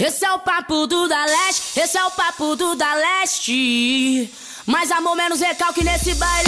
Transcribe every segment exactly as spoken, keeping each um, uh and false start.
Esse é o papo do da leste, esse é o papo do da leste. Mais amor, menos recalque nesse baile.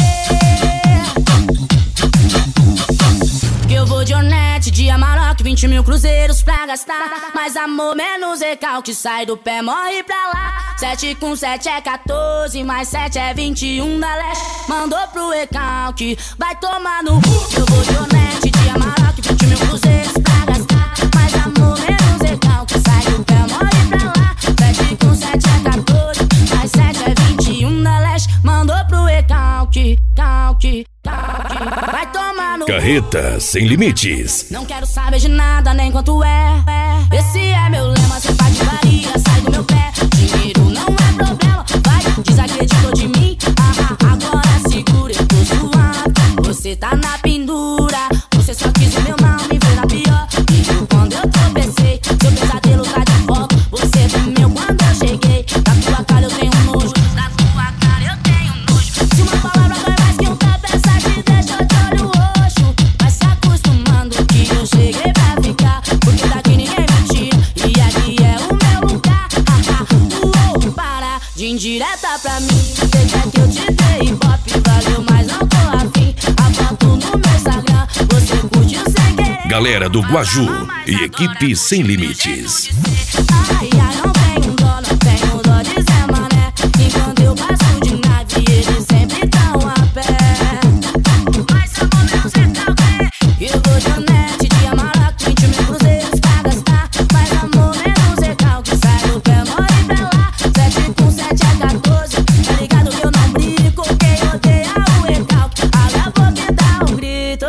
Que eu vou de Onete, de Amarok, vinte mil cruzeiros pra gastar. Mais amor, menos recalque, sai do pé, morre pra lá. Sete com sete é quatorze, mais sete é vinte e um da leste. Mandou pro recalque, vai tomar no cu. Eu vou de Onete, de Amarok, vinte mil cruzeiros pra gastar. Mais amor, menos recalque, sai do pé, morre pra lá. Sete com sete é quatorze, mais sete é vinte e um da leste. Mandou pro recalque, calque, calque, vai tomar no cu. Carreta Sem Limites. Não quero saber de nada, nem quanto é. Esse é meu lema, cê faz de varia, sai do meu pé. Dinheiro não é problema, vai, desacreditou de mim. Ah, ah, agora segura, eu tô suave. Você tá na pendura, você só quis o meu mal, me vê na pior. E quando eu tropecei, seu pesadelo tá de volta. Você tremeu quando eu cheguei. Da tua cara eu tenho nojo, da tua cara eu tenho nojo. Se uma palavra dói mais que um tapa, essa te deixa de olho roxo. Vai se acostumando que eu cheguei pra ficar, porque daqui ninguém me tira e aqui é o meu lugar. Ah, ah, uou, para de indireta pra mim. Você quer que eu te dê hip-hop, valeu, mas não tô afim. A foto no meu Instagram, você curtiu sem querer. Galera do Guaju e equipe Sem Limites. Ai, ai, não tenho dó, não tenho dó de Zé Mané. Enquanto eu passo de nave, eles sempre tão a pé. Mas eu vou menos recalque. Eu vou de Onete, de Amarok, vinte mil cruzeiros pra gastar. Mais amor, menos recalque, sai do pé, morre pra lá. Sete com sete é quatorze, tá ligado que eu não brinco. Quem odeia o recalque, abre a boca e dá um grito.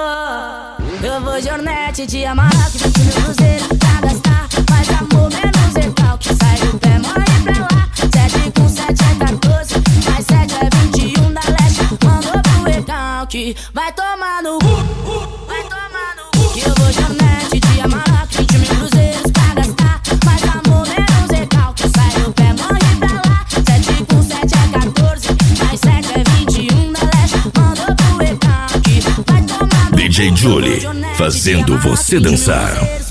Eu vou de Onete, de Amarok, vinte mil cruzeiros pra gastar. Mais amor, menos recalque, sai do pé, morre pra lá. Sete com sete é quatorze, mais sete é vinte e um da leste. Mandou pro recalque, vai tomar no cu, vai tomar no cu. Que eu vou de Onete, de Amarok, vinte mil cruzeiros pra gastar. Mais amor, menos recalque, sai do pé, morre pra lá. Sete com sete é quatorze, mais sete é vinte e um da leste. Mandou pro recalque, vai tomar no cu. D J Julie, fazendo você dançar.